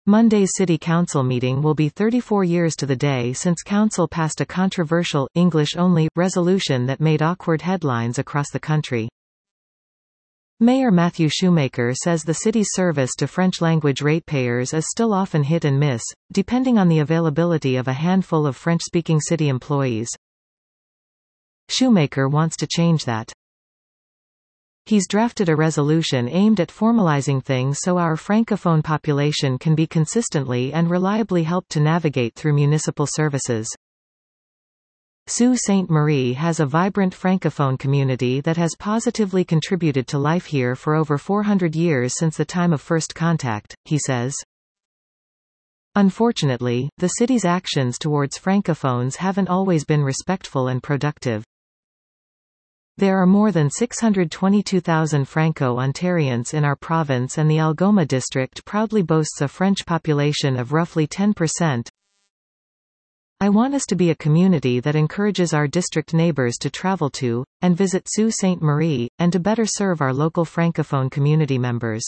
Monday's City Council meeting will be 34 years to the day since Council passed a controversial, English-only, resolution that made awkward headlines across the country. Mayor Matthew Shoemaker says the city's service to French-language ratepayers is still often hit and miss, depending on the availability of a handful of French-speaking city employees. Shoemaker wants to change that. He's drafted a resolution aimed at formalizing things so our francophone population can be consistently and reliably helped to navigate through municipal services. Sault Ste. Marie has a vibrant francophone community that has positively contributed to life here for over 400 years since the time of first contact, he says. Unfortunately, the city's actions towards francophones haven't always been respectful and productive. There are more than 622,000 Franco-Ontarians in our province, and the Algoma district proudly boasts a French population of roughly 10%. I want us to be a community that encourages our district neighbours to travel to, and visit Sault Ste. Marie, and to better serve our local francophone community members.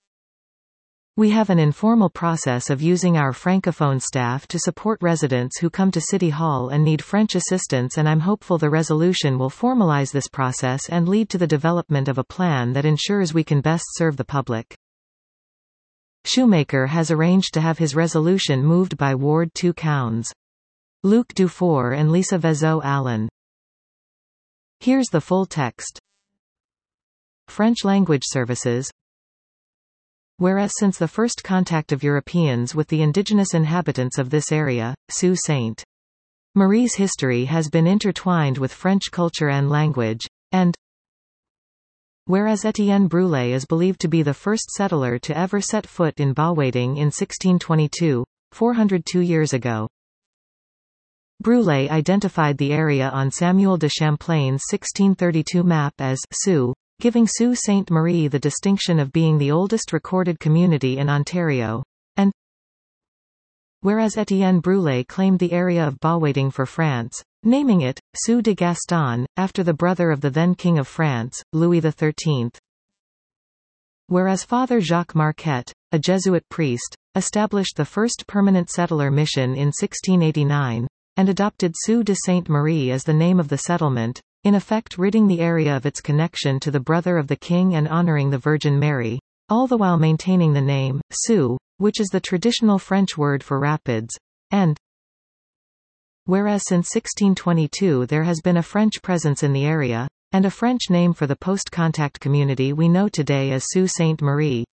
We have an informal process of using our francophone staff to support residents who come to City Hall and need French assistance, and I'm hopeful the resolution will formalize this process and lead to the development of a plan that ensures we can best serve the public. Shoemaker has arranged to have his resolution moved by Ward 2 Counts Luc Dufour and Lisa Vezeau-Allen. Here's the full text. French language services. Whereas since the first contact of Europeans with the indigenous inhabitants of this area, Sault Ste. Marie's history has been intertwined with French culture and language, and whereas Étienne Brulé is believed to be the first settler to ever set foot in Bas-Ouading in 1622, 402 years ago. Brulé identified the area on Samuel de Champlain's 1632 map as Sault, giving Sault Ste. Marie the distinction of being the oldest recorded community in Ontario, and whereas Étienne Brulé claimed the area of Bas-Ouading for France, naming it, Sault de Gaston, after the brother of the then King of France, Louis XIII. Whereas Father Jacques Marquette, a Jesuit priest, established the first permanent settler mission in 1689, and adopted Sault de Ste. Marie as the name of the settlement, in effect ridding the area of its connection to the brother of the king and honoring the Virgin Mary, all the while maintaining the name, Sault, which is the traditional French word for rapids, and whereas since 1622 there has been a French presence in the area, and a French name for the post-contact community we know today as Sault Ste. Marie.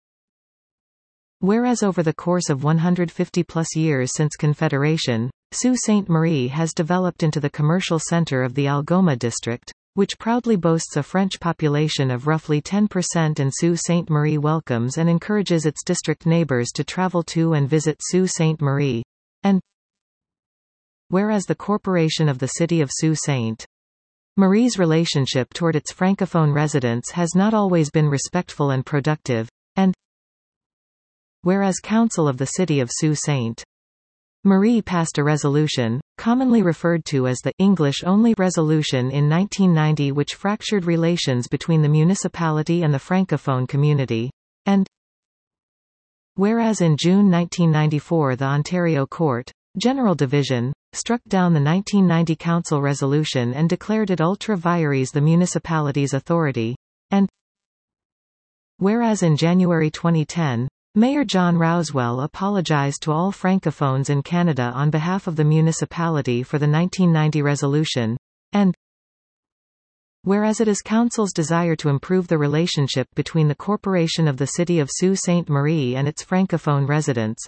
Whereas over the course of 150-plus years since Confederation, Sault Ste. Marie has developed into the commercial center of the Algoma district, which proudly boasts a French population of roughly 10%, and Sault Ste. Marie welcomes and encourages its district neighbors to travel to and visit Sault Ste. Marie. And whereas the Corporation of the City of Sault Ste. Marie's relationship toward its francophone residents has not always been respectful and productive, and whereas Council of the City of Sault Ste. Marie passed a resolution, commonly referred to as the English-only resolution in 1990, which fractured relations between the municipality and the francophone community, and whereas in June 1994 the Ontario Court, General Division, struck down the 1990 Council resolution and declared it ultra vires the municipality's authority, and whereas in January 2010, Mayor John Rouswell apologized to all francophones in Canada on behalf of the municipality for the 1990 resolution, and whereas it is Council's desire to improve the relationship between the Corporation of the City of Sault Ste. Marie and its francophone residents,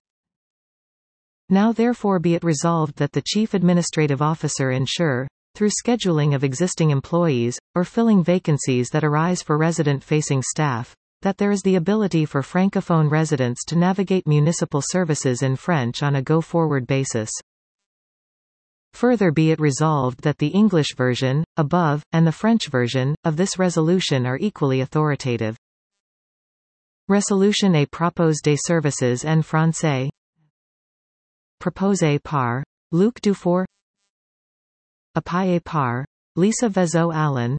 now therefore be it resolved that the Chief Administrative Officer ensure, through scheduling of existing employees, or filling vacancies that arise for resident-facing staff, that there is the ability for francophone residents to navigate municipal services in French on a go-forward basis. Further be it resolved that the English version, above, and the French version, of this resolution are equally authoritative. Résolution à propos des services en français proposée par Luc Dufour, appuyée par Lisa Vezeau-Allen,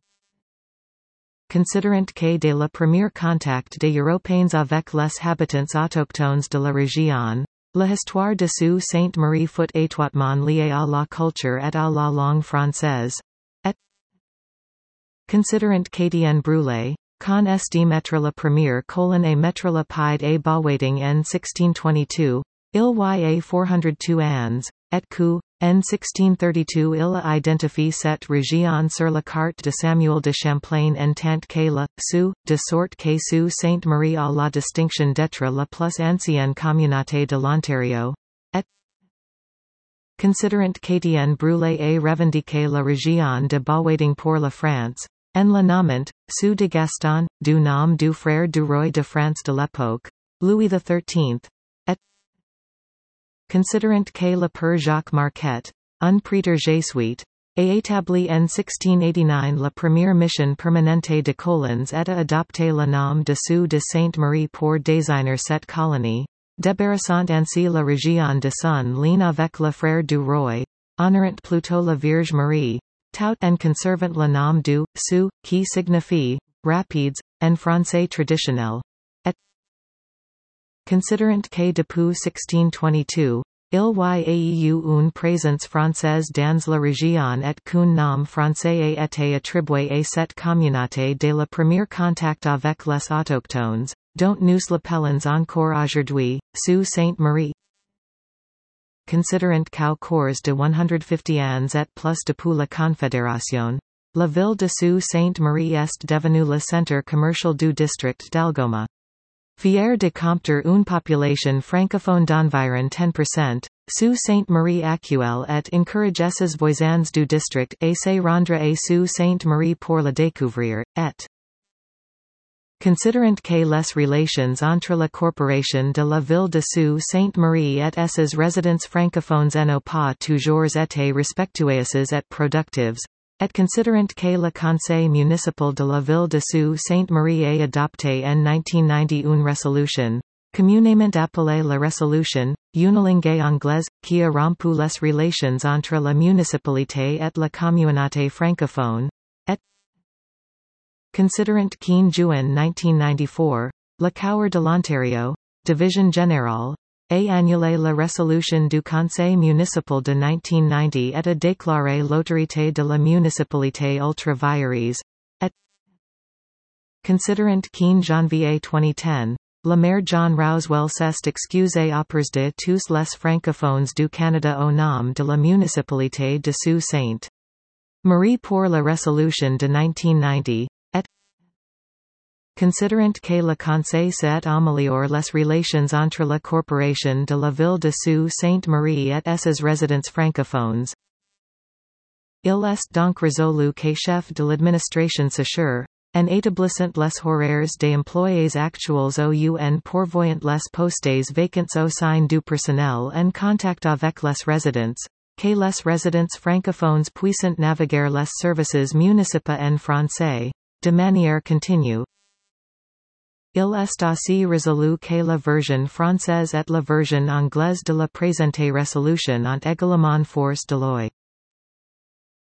considérant que dès le premier contact des Européens avec les habitants autochtones de la région, L'histoire de Sault Sainte Marie fut étroitement liée à la culture et à la langue française. Et considérant qu'Étienne Brûlé, quand est mettre la première colonne et mettre la pied à Bawaiting en 1622, il y a 402 ans, et que, en 1632 il a identifié cette région sur la carte de Samuel de Champlain en tant que la Sault, de sorte que Sault Sainte Marie a la distinction d'être la plus ancienne communauté de l'Ontario. Et considérant qu'Étienne Brûlé a revendiqué la région de Bawaiting pour la France, en la nommant Sault de Gaston, du nom du frère du roi de France de l'époque, Louis XIII. Et considérant que le père Jacques Marquette, un prêtre jésuite, a établi en 1689 la première mission permanente de colons et a adopté le nom de Sault de Sainte Marie pour désigner cette colonie, débarrassant ainsi la région de son lien avec le frère du roi, honorant plutôt la Vierge Marie, tout en conservant le nom du Sault, qui signifie rapides, en français traditionnel. Et considérant que depuis 1622, il y a eu une présence française dans la région et qu'un nom français a été attribué à cette communauté dès le premier contact avec les autochtones, dont nous l'appelons encore aujourd'hui, Sault Sainte Marie. Considérant qu'au cours de 150 ans et plus depuis la Confédération, la ville de Sault Sainte Marie est devenue le centre commercial du district d'Algoma. Fier de compter une population francophone d'environ 10%, Sault Sainte Marie actuelle et encourage ses voisins du district à se rendre à Sault Sainte Marie pour la découvrir, et considérant que les relations entre la corporation de la ville de Sault Sainte Marie et ses résidents francophones n'ont pas toujours été respectueuses et productives, et considérant que le conseil municipal de la ville de Sault Sainte Marie a adopté en 1990 une résolution, communément appelée la résolution unilingue anglaise, qui a rompu les relations entre la municipalité et la communauté francophone, et considérant qu'en juin 1994, la Cour de l'Ontario, Division Générale, a annulé la résolution du Conseil municipal de 1990 et a déclaré l'autorité de la municipalité ultra-vires, et considérant qu'en janvier 2010, le maire John Roswell s'est excusé auprès de tous les francophones du Canada au nom de la municipalité de Sault Sainte Marie pour la résolution de 1990, et considérant que le Conseil s'est améliore les relations entre la corporation de la ville de Sault Sainte Marie et ses résidents francophones, il est donc résolu que chef de l'administration s'assure, en établissant les horaires des employés actuels au un pourvoyant les postes vacants au sein du personnel en contact avec les résidents, que les résidents francophones puissent naviguer les services municipaux en français, de manière continue. Il est aussi résolu que la version française et la version anglaise de la présente résolution ont également force de loi.